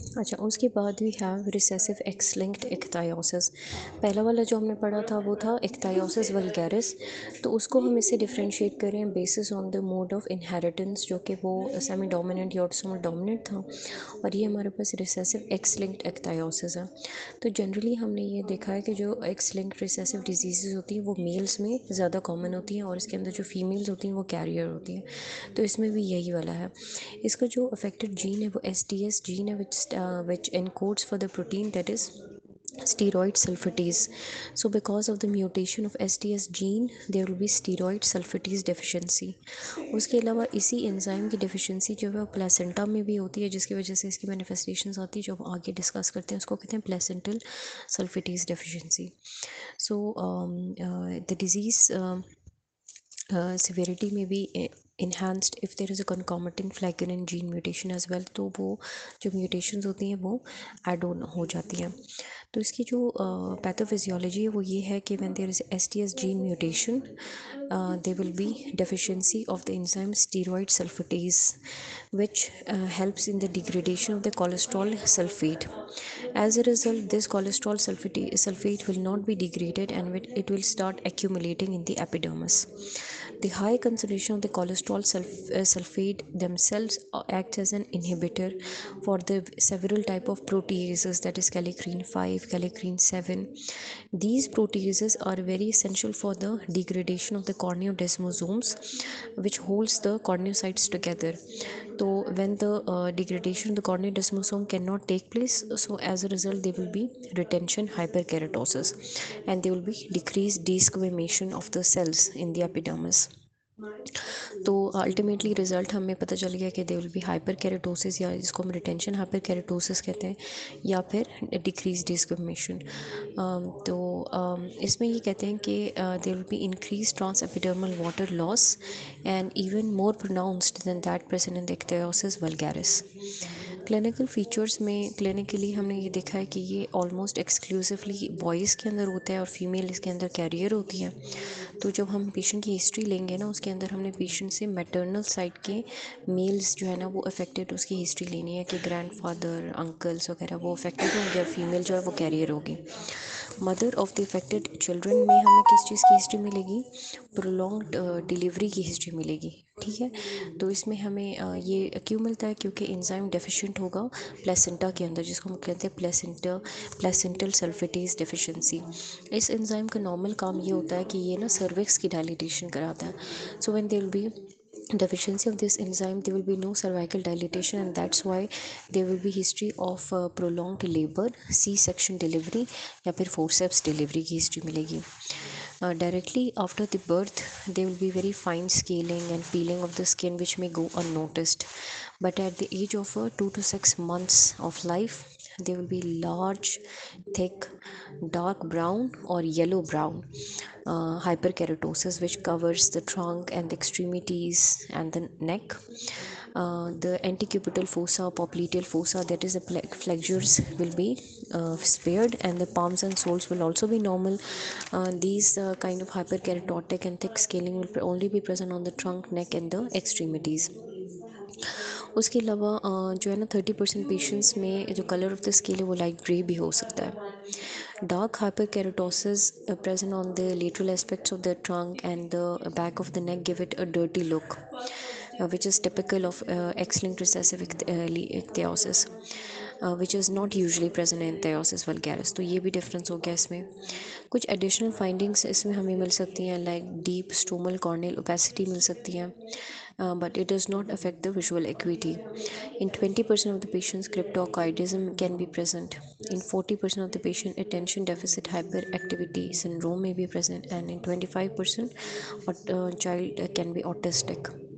अच्छा, उसके बाद we have recessive X linked ichthyosis. पहला वाला जो हमने पढ़ा था वो था इक्थायोसिस वल्गैरिस। तो उसको हम इससे डिफ्रेंशिएट करें basis on the mode of inheritance, जो कि वो सेमी डोमिनेंट या ऑटोसोमल डोमिनेंट था, और ये हमारे पास रिसेसिव एक्स लिंक्ड इक्थायोसिस है। तो जनरली हमने ये देखा है कि जो एक्स लिंक्ड रिसेसिव डिजीज़ होती हैं वो मेल्स में ज़्यादा कॉमन होती हैं, और इसके अंदर जो फीमेल्स होती हैं वो कैरियर होती हैं। तो इसमें भी यही वाला है। इसका जो अफेक्टेड जीन है वो STS जीन है, which encodes for the protein that is steroid sulfatase. So because of the mutation of STS gene there will be steroid sulfatase deficiency. उसके अलावा इसी एंजाइम की डिफिशिएंसी जो है वो प्लेसेंटा में भी होती है, जिसकी वजह से इसकी मैनिफेस्टेशंस आती है जो हम आगे डिस्कस करते हैं। उसको कहते हैं placental sulphatase deficiency. So the disease severity may be enhanced if there is a concomitant flagrant gene mutation as well। तो वो जो mutations होती हैं वो add on हो जाती हैं। तो इसकी जो पैथोफिजियोलॉजी है वो ये है कि when there is STS gene mutation there will be deficiency of the enzyme steroid sulfatase, which helps in the degradation of the cholesterol sulfate. As a result, this cholesterol sulfate will not be degraded and it will start accumulating in the epidermis. The high concentration of the cholesterol sulfate themselves acts as an inhibitor for the several type of proteases, that is kallikrein 5, kallikrein 7. These proteases are very essential for the degradation of the corneodesmosomes, which holds the corneocytes together. So when the degradation of the corneodesmosome cannot take place, so as a result there will be retention hyperkeratosis, and there will be decreased desquamation of the cells in the epidermis. तो ultimately result हमें पता चल गया कि they will be hyperkeratosis, या जिसको हम retention hyper कैरेटोसिस कहते हैं, या फिर डिक्रीज डिस्क्रिमिनेशन। तो इसमें ये कहते हैं कि they will be increase transepidermal water loss and even more pronounced than that present in the ichthyosis vulgaris. Clinical features में क्लिनिकली हमने ये देखा है कि ये ऑलमोस्ट एक्सक्लूसिवली बॉयज़ के अंदर होता है और फीमेल इसके अंदर कैरियर होती है। तो जब हम पेशेंट की हिस्ट्री लेंगे ना, उसके अंदर हमने पेशेंट से मैटरनल साइड के मेल्स जो है ना वो अफेक्टेड उसकी हिस्ट्री लेनी है कि ग्रैंडफादर अंकल्स वगैरह वो अफेक्टेड होंगे, और फीमेल जो है वो कैरियर होगी। Mother of the affected children में हमें किस चीज़ की हिस्ट्री मिलेगी? प्रोलॉन्ग्ड डिलीवरी की हिस्ट्री मिलेगी। ठीक है, तो इसमें हमें ये क्यों मिलता है? क्योंकि एंजाइम डेफिशिएंट होगा प्लेसेंटा के अंदर, जिसको हम कहते हैं प्लेसेंटल सल्फेटेज डेफिशिएंसी। इस एंजाइम का नॉर्मल काम ये होता है कि ये ना सर्विक्स की डायलिटेशन कराता है। So when there will be deficiency of this enzyme there will be no cervical dilatation, and that's why there will be history of prolonged labor, C-section delivery या फिर forceps delivery की history मिलेगी। Directly after the birth there will be very fine scaling and peeling of the skin which may go unnoticed, but at the age of 2 to 6 months of life there will be large, thick, dark brown or yellow brown hyperkeratosis which covers the trunk and the extremities and the neck. The antecubital fossa, popliteal fossa, that is the flexures, will be spared, and the palms and soles will also be normal. These kind of hyperkeratotic and thick scaling will only be present on the trunk, neck and the extremities. उसके अलावा जो है ना 30% patients में जो colour of the skin है वो light grey भी हो सकता है। Dark hyperkeratosis present on the lateral aspects of the trunk and the back of the neck give it a dirty look, which is typical of X-linked recessive ichthyosis, which is not usually present in ichthyosis vulgaris। तो ये भी difference हो गया इसमें। कुछ additional findings इसमें हमें मिल सकती हैं, like deep stromal corneal opacity मिल सकती है, but it does not affect the visual acuity. In 20% of the patients, cryptorchidism can be present. In 40% of the patient, attention deficit hyperactivity syndrome may be present, and in 25%, child can be autistic.